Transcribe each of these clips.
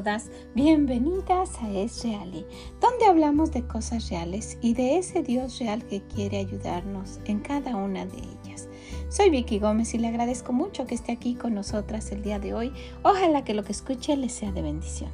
todas, bienvenidas a Es Reali, donde hablamos de cosas reales y de ese Dios real que quiere ayudarnos en cada una de ellas. Soy Vicky Gómez y le agradezco mucho que esté aquí con nosotras el día de hoy. Ojalá que lo que escuche le sea de bendición.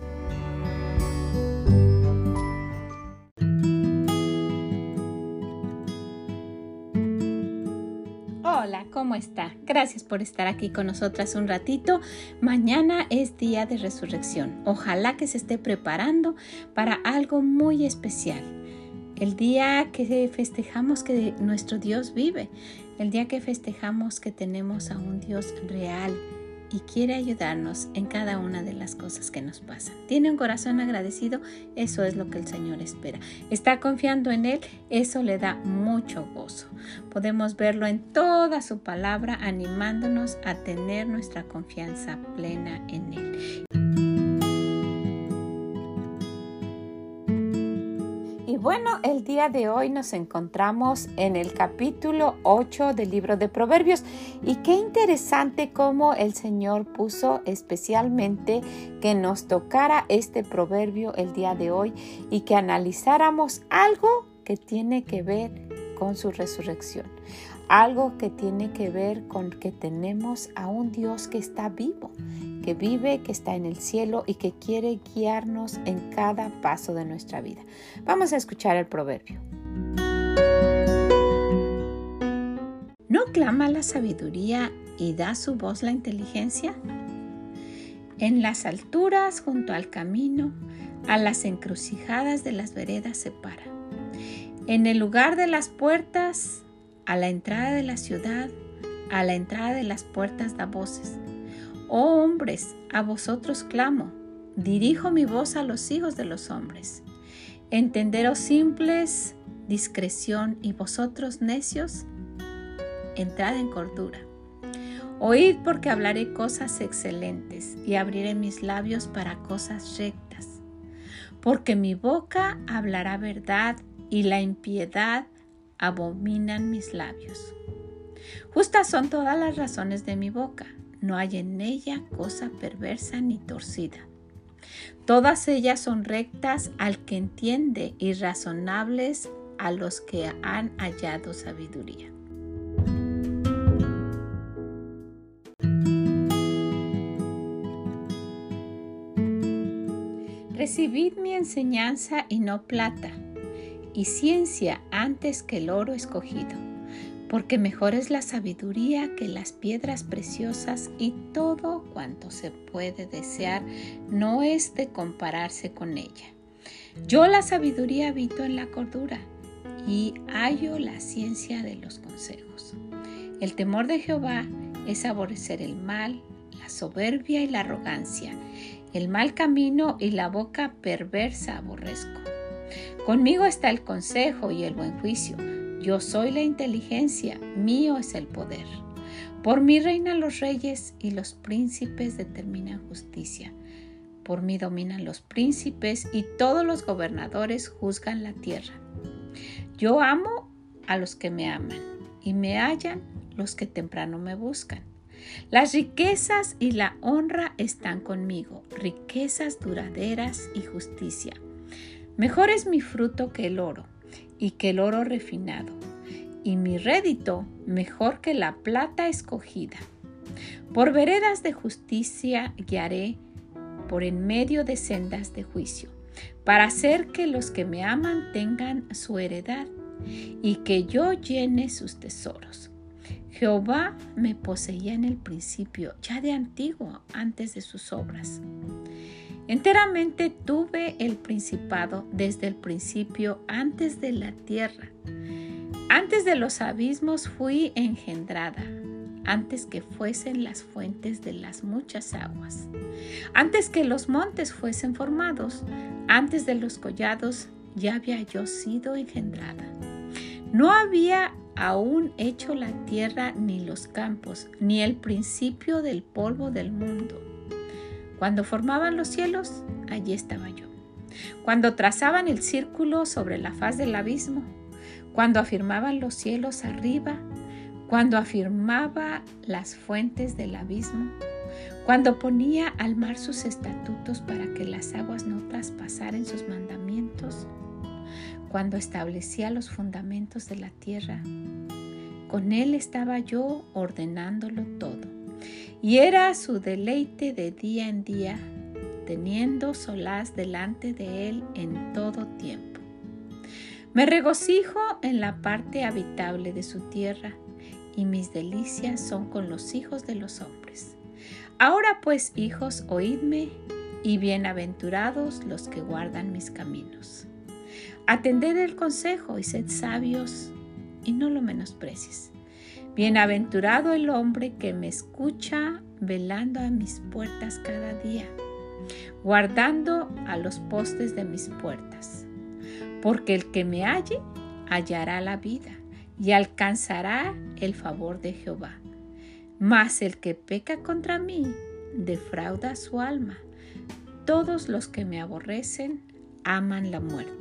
Hola, ¿cómo está? Gracias por estar aquí con nosotras un ratito. Mañana es día de resurrección. Ojalá que se esté preparando para algo muy especial. El día que festejamos que nuestro Dios vive. El día que festejamos que tenemos a un Dios real y quiere ayudarnos en cada una de las cosas que nos pasan. Tiene un corazón agradecido, eso es lo que el Señor espera. Está confiando en Él, eso le da mucho gozo. Podemos verlo en toda su palabra, animándonos a tener nuestra confianza plena en Él. Y bueno, el día de hoy nos encontramos en el capítulo 8 del libro de Proverbios. Y qué interesante cómo el Señor puso especialmente que nos tocara este proverbio el día de hoy y que analizáramos algo que tiene que ver con su resurrección. Algo que tiene que ver con que tenemos a un Dios que está vivo, que vive, que está en el cielo y que quiere guiarnos en cada paso de nuestra vida. Vamos a escuchar el proverbio. ¿No clama la sabiduría y da su voz la inteligencia? En las alturas, junto al camino, a las encrucijadas de las veredas se para. En el lugar de las puertas, a la entrada de la ciudad, a la entrada de las puertas da voces. Oh hombres, a vosotros clamo, dirijo mi voz a los hijos de los hombres. Entenderos simples, discreción, y vosotros necios, entrad en cordura. Oíd porque hablaré cosas excelentes y abriré mis labios para cosas rectas. Porque mi boca hablará verdad y la impiedad abominan mis labios. Justas son todas las razones de mi boca, no hay en ella cosa perversa ni torcida. Todas ellas son rectas al que entiende y razonables a los que han hallado sabiduría. Recibid mi enseñanza y no plata, y ciencia antes que el oro escogido, porque mejor es la sabiduría que las piedras preciosas, y todo cuanto se puede desear no es de compararse con ella. Yo la sabiduría habito en la cordura, y hallo la ciencia de los consejos. El temor de Jehová es aborrecer el mal, la soberbia y la arrogancia, el mal camino y la boca perversa aborrezco. Conmigo está el consejo y el buen juicio. Yo soy la inteligencia, mío es el poder. Por mí reinan los reyes y los príncipes determinan justicia. Por mí dominan los príncipes y todos los gobernadores juzgan la tierra. Yo amo a los que me aman y me hallan los que temprano me buscan. Las riquezas y la honra están conmigo, riquezas duraderas y justicia. Mejor es mi fruto que el oro, y que el oro refinado, y mi rédito mejor que la plata escogida. Por veredas de justicia guiaré, por en medio de sendas de juicio, para hacer que los que me aman tengan su heredad, y que yo llene sus tesoros. Jehová me poseía en el principio, ya de antiguo, antes de sus obras. Enteramente tuve el principado desde el principio, antes de la tierra. Antes de los abismos fui engendrada, antes que fuesen las fuentes de las muchas aguas. Antes que los montes fuesen formados, antes de los collados ya había yo sido engendrada. No había aún hecho la tierra ni los campos, ni el principio del polvo del mundo. Cuando formaban los cielos, allí estaba yo. Cuando trazaban el círculo sobre la faz del abismo, cuando afirmaban los cielos arriba, cuando afirmaba las fuentes del abismo, cuando ponía al mar sus estatutos para que las aguas no traspasaran sus mandamientos, cuando establecía los fundamentos de la tierra. Con él estaba yo ordenándolo todo, y era su deleite de día en día, teniendo solaz delante de él en todo tiempo. Me regocijo en la parte habitable de su tierra, y mis delicias son con los hijos de los hombres. Ahora pues, hijos, oídme, y bienaventurados los que guardan mis caminos. Atended el consejo y sed sabios, y no lo menosprecies. Bienaventurado el hombre que me escucha, velando a mis puertas cada día, guardando a los postes de mis puertas. Porque el que me halle, hallará la vida, y alcanzará el favor de Jehová. Mas el que peca contra mí, defrauda su alma. Todos los que me aborrecen, aman la muerte.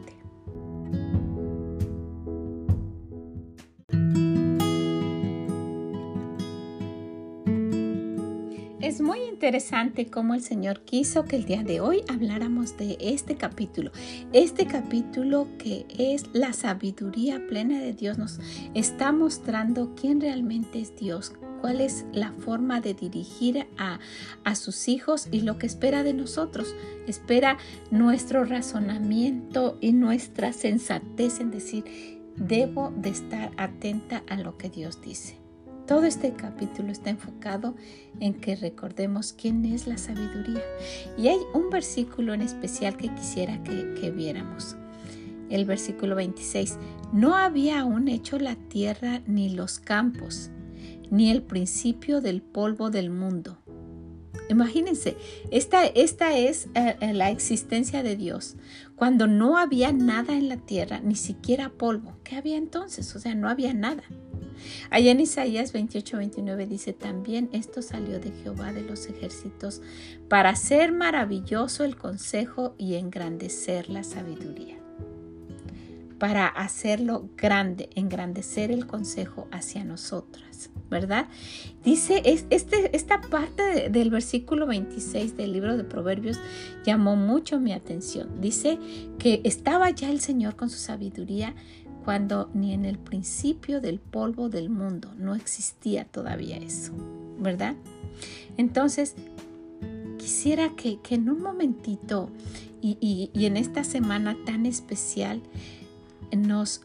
Es muy interesante cómo el Señor quiso que el día de hoy habláramos de este capítulo que es la sabiduría plena de Dios. Nos está mostrando quién realmente es Dios, cuál es la forma de dirigir a sus hijos y lo que espera de nosotros. Espera nuestro razonamiento y nuestra sensatez en decir, debo de estar atenta a lo que Dios dice. Todo este capítulo está enfocado en que recordemos quién es la sabiduría. Y hay un versículo en especial que quisiera que viéramos. El versículo 26. No había aún hecho la tierra ni los campos, ni el principio del polvo del mundo. Imagínense, esta es la existencia de Dios. Cuando no había nada en la tierra, ni siquiera polvo. ¿Qué había entonces? O sea, no había nada. Allá en Isaías 28-29 dice también, esto salió de Jehová de los ejércitos para hacer maravilloso el consejo y engrandecer la sabiduría. Para hacerlo grande, engrandecer el consejo hacia nosotras, ¿verdad? Dice, esta parte del versículo 26 del libro de Proverbios llamó mucho mi atención. Dice que estaba ya el Señor con su sabiduría cuando ni en el principio del polvo del mundo no existía todavía eso, ¿verdad? Entonces, quisiera que en un momentito y en esta semana tan especial nos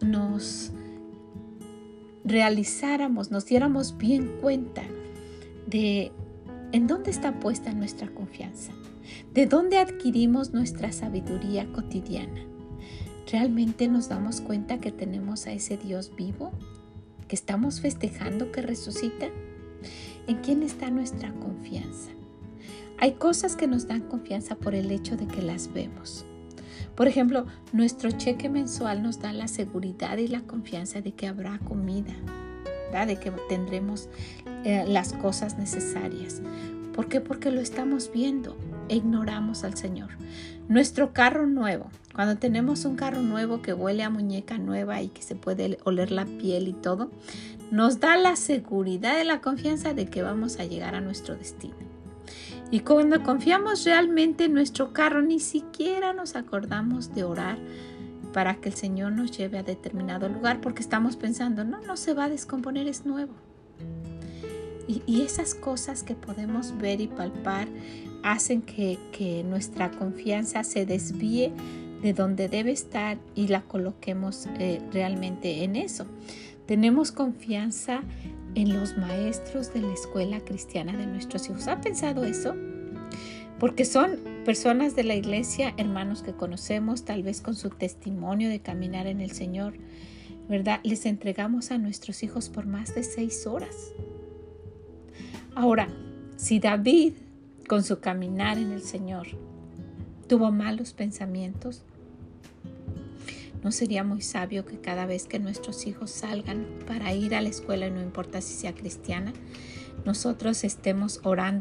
realizáramos, nos diéramos bien cuenta de en dónde está puesta nuestra confianza, de dónde adquirimos nuestra sabiduría cotidiana. ¿Realmente nos damos cuenta que tenemos a ese Dios vivo? ¿Que estamos festejando que resucita? ¿En quién está nuestra confianza? Hay cosas que nos dan confianza por el hecho de que las vemos. Por ejemplo, nuestro cheque mensual nos da la seguridad y la confianza de que habrá comida, ¿verdad? De que tendremos las cosas necesarias. ¿Por qué? Porque lo estamos viendo e ignoramos al Señor. Nuestro carro nuevo, cuando tenemos un carro nuevo que huele a muñeca nueva y que se puede oler la piel y todo, nos da la seguridad y la confianza de que vamos a llegar a nuestro destino. Y cuando confiamos realmente en nuestro carro, ni siquiera nos acordamos de orar para que el Señor nos lleve a determinado lugar, porque estamos pensando, no se va a descomponer, es nuevo. Y esas cosas que podemos ver y palpar hacen que nuestra confianza se desvíe de donde debe estar y la coloquemos realmente en eso. Tenemos confianza en los maestros de la escuela cristiana de nuestros hijos. ¿Ha pensado eso? Porque son personas de la iglesia, hermanos que conocemos, tal vez con su testimonio de caminar en el Señor, ¿verdad? Les entregamos a nuestros hijos por más de 6 horas. Ahora, si David, con su caminar en el Señor, tuvo malos pensamientos, ¿no sería muy sabio que cada vez que nuestros hijos salgan para ir a la escuela, no importa si sea cristiana, nosotros estemos orando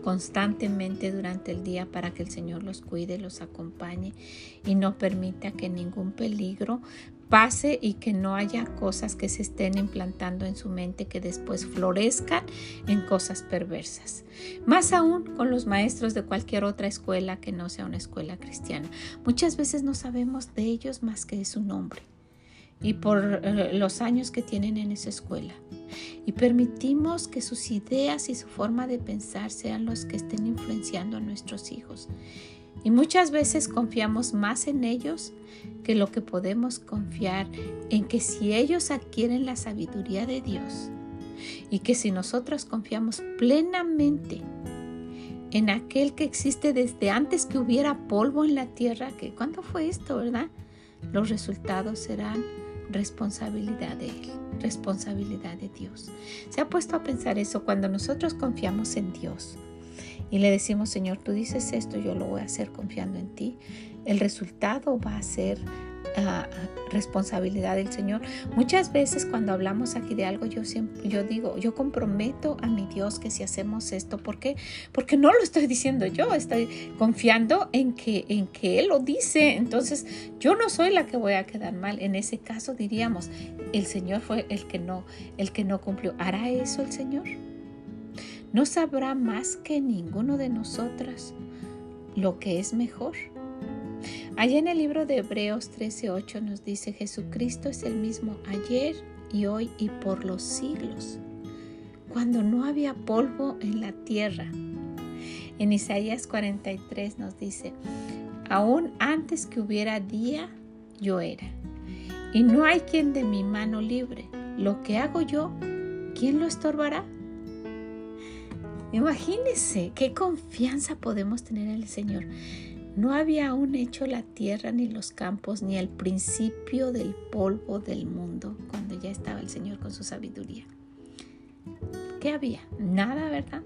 constantemente durante el día para que el Señor los cuide, los acompañe y no permita que ningún peligro pase y que no haya cosas que se estén implantando en su mente que después florezcan en cosas perversas. Más aún con los maestros de cualquier otra escuela que no sea una escuela cristiana. Muchas veces no sabemos de ellos más que de su nombre y por los años que tienen en esa escuela. Y permitimos que sus ideas y su forma de pensar sean los que estén influenciando a nuestros hijos. Y muchas veces confiamos más en ellos que lo que podemos confiar en que si ellos adquieren la sabiduría de Dios y que si nosotros confiamos plenamente en aquel que existe desde antes que hubiera polvo en la tierra, que ¿cuándo fue esto, verdad? Los resultados serán responsabilidad de Él, responsabilidad de Dios. ¿Se ha puesto a pensar eso? Cuando nosotros confiamos en Dios y le decimos, Señor, tú dices esto, yo lo voy a hacer confiando en ti, el resultado va a ser responsabilidad del Señor. Muchas veces cuando hablamos aquí de algo, yo digo, yo comprometo a mi Dios que si hacemos esto, ¿por qué? Porque no lo estoy diciendo yo, estoy confiando en que Él lo dice. Entonces yo no soy la que voy a quedar mal. En ese caso diríamos, el Señor fue el que no cumplió. ¿Hará eso el Señor? ¿No sabrá más que ninguno de nosotras lo que es mejor? Allá en el libro de Hebreos 13:8 nos dice, Jesucristo es el mismo ayer y hoy y por los siglos, cuando no había polvo en la tierra. En Isaías 43 nos dice, aún antes que hubiera día, yo era, y no hay quien de mi mano libre. Lo que hago yo, ¿quién lo estorbará? Imagínense qué confianza podemos tener en el Señor. No había aún hecho la tierra ni los campos ni el principio del polvo del mundo cuando ya estaba el Señor con su sabiduría. ¿Qué había? Nada, ¿verdad?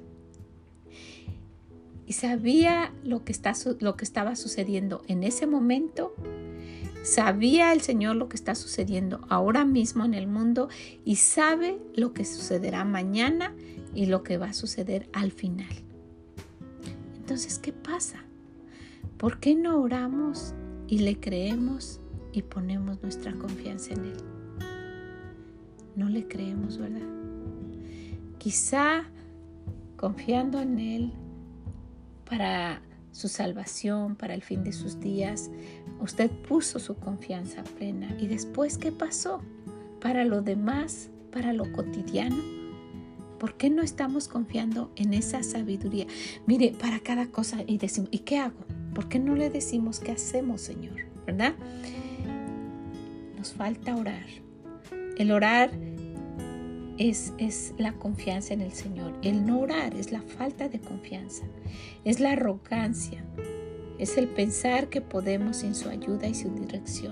Y sabía lo que estaba sucediendo en ese momento. Sabía el Señor lo que está sucediendo ahora mismo en el mundo y sabe lo que sucederá mañana y lo que va a suceder al final. Entonces, ¿qué pasa? ¿Por qué no oramos y le creemos y ponemos nuestra confianza en Él? No le creemos, ¿verdad? Quizá confiando en Él para su salvación, para el fin de sus días, usted puso su confianza plena. ¿Y después qué pasó? Para lo demás, para lo cotidiano, ¿por qué no estamos confiando en esa sabiduría? Mire, para cada cosa y decimos, ¿y qué hago? ¿Por qué no le decimos qué hacemos, Señor? ¿Verdad? Nos falta orar. El orar es la confianza en el Señor. El no orar es la falta de confianza. Es la arrogancia. Es el pensar que podemos sin su ayuda y su dirección.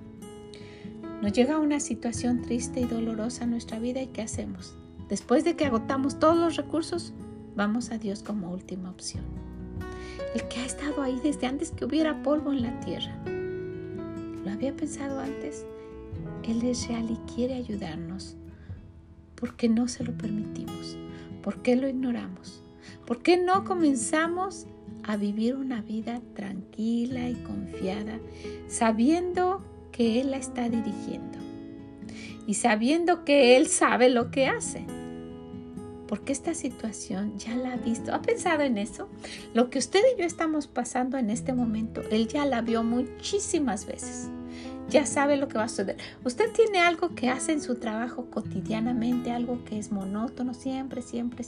Nos llega una situación triste y dolorosa a nuestra vida y ¿qué hacemos? Después de que agotamos todos los recursos, vamos a Dios como última opción. El que ha estado ahí desde antes que hubiera polvo en la tierra. ¿Lo había pensado antes? Él es real y quiere ayudarnos. ¿Por qué no se lo permitimos? ¿Por qué lo ignoramos? ¿Por qué no comenzamos a vivir una vida tranquila y confiada, sabiendo que Él la está dirigiendo y sabiendo que Él sabe lo que hace? Porque esta situación ya la ha visto. ¿Ha pensado en eso? Lo que usted y yo estamos pasando en este momento, Él ya la vio muchísimas veces. Ya sabe lo que va a suceder. Usted tiene algo que hace en su trabajo cotidianamente, algo que es monótono, siempre.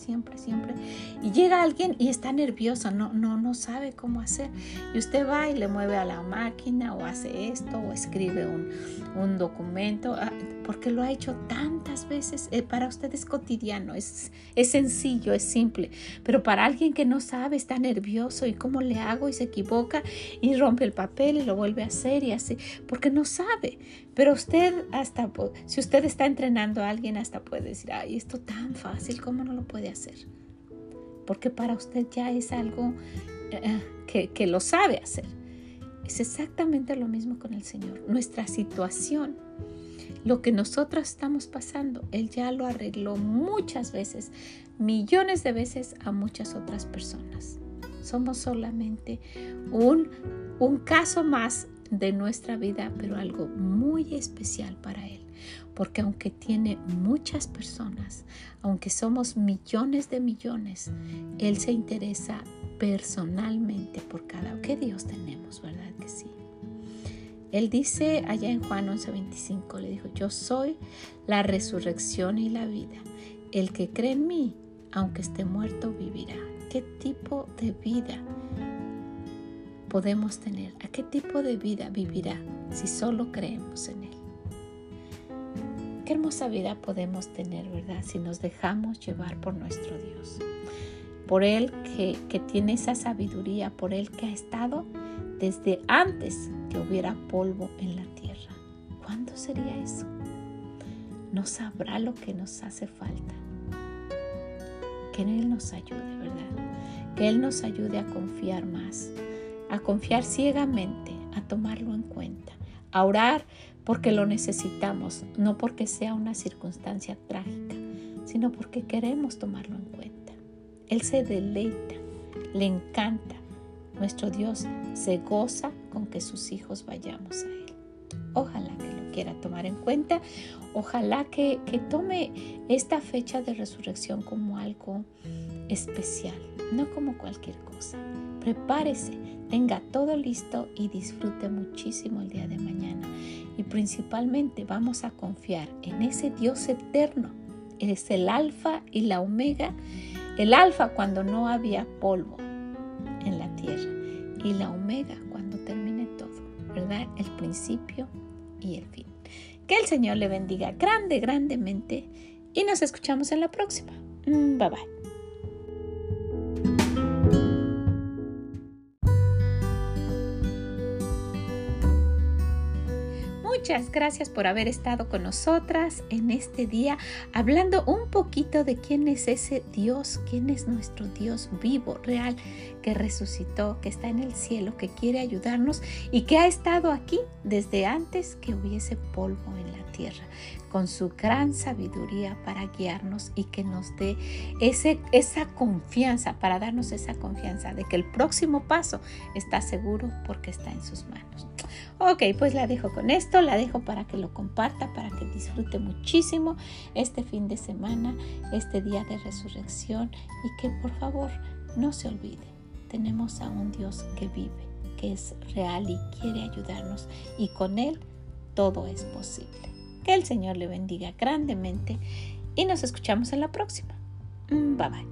Y llega alguien y está nervioso, no sabe cómo hacer. Y usted va y le mueve a la máquina o hace esto o escribe un documento, porque lo ha hecho tantas veces. Para usted es cotidiano, es sencillo, es simple. Pero para alguien que no sabe, está nervioso y cómo le hago y se equivoca y rompe el papel y lo vuelve a hacer y así, porque no sabe. Pero usted si usted está entrenando a alguien, hasta puede decir, ay, esto tan fácil, ¿cómo no lo puede hacer? Porque para usted ya es algo que lo sabe hacer. Es exactamente lo mismo con el Señor. Nuestra situación, lo que nosotros estamos pasando, Él ya lo arregló muchas veces, millones de veces a muchas otras personas. Somos solamente un caso más de nuestra vida, pero algo muy especial para Él. Porque aunque tiene muchas personas, aunque somos millones de millones, Él se interesa personalmente por cada uno. ¿Qué Dios tenemos, verdad que sí? Él dice allá en Juan 11:25, le dijo, yo soy la resurrección y la vida. El que cree en mí, aunque esté muerto, vivirá. ¿Qué tipo de vida podemos tener? ¿A qué tipo de vida vivirá si solo creemos en Él? Qué hermosa vida podemos tener, ¿verdad? Si nos dejamos llevar por nuestro Dios. Por Él que tiene esa sabiduría, por Él que ha estado desde antes que hubiera polvo en la tierra. ¿Cuándo sería eso? No sabrá lo que nos hace falta. Que Él nos ayude, ¿verdad? Que Él nos ayude a confiar más, a confiar ciegamente, a tomarlo en cuenta, a orar porque lo necesitamos, no porque sea una circunstancia trágica, sino porque queremos tomarlo en cuenta. Él se deleita, le encanta. Nuestro Dios se goza con que sus hijos vayamos a Él. Ojalá que lo quiera tomar en cuenta. Ojalá que tome esta fecha de resurrección como algo especial, no como cualquier cosa. Prepárese, tenga todo listo y disfrute muchísimo el día de mañana. Y principalmente vamos a confiar en ese Dios eterno. Es el alfa y la omega. El alfa cuando no había polvo en la tierra y la omega cuando termine todo, ¿verdad? El principio y el fin. Que el Señor le bendiga grandemente y nos escuchamos en la próxima. Bye bye. Muchas gracias por haber estado con nosotras en este día hablando un poquito de quién es ese Dios, quién es nuestro Dios vivo, real, que resucitó, que está en el cielo, que quiere ayudarnos y que ha estado aquí desde antes que hubiese polvo en la tierra, con su gran sabiduría para guiarnos y que nos dé esa confianza, para darnos esa confianza de que el próximo paso está seguro porque está en sus manos. Ok, pues la dejo con esto, la dejo para que lo comparta, para que disfrute muchísimo este fin de semana, este día de resurrección y que por favor no se olvide, tenemos a un Dios que vive, que es real y quiere ayudarnos y con Él todo es posible. Que el Señor le bendiga grandemente y nos escuchamos en la próxima. Bye bye.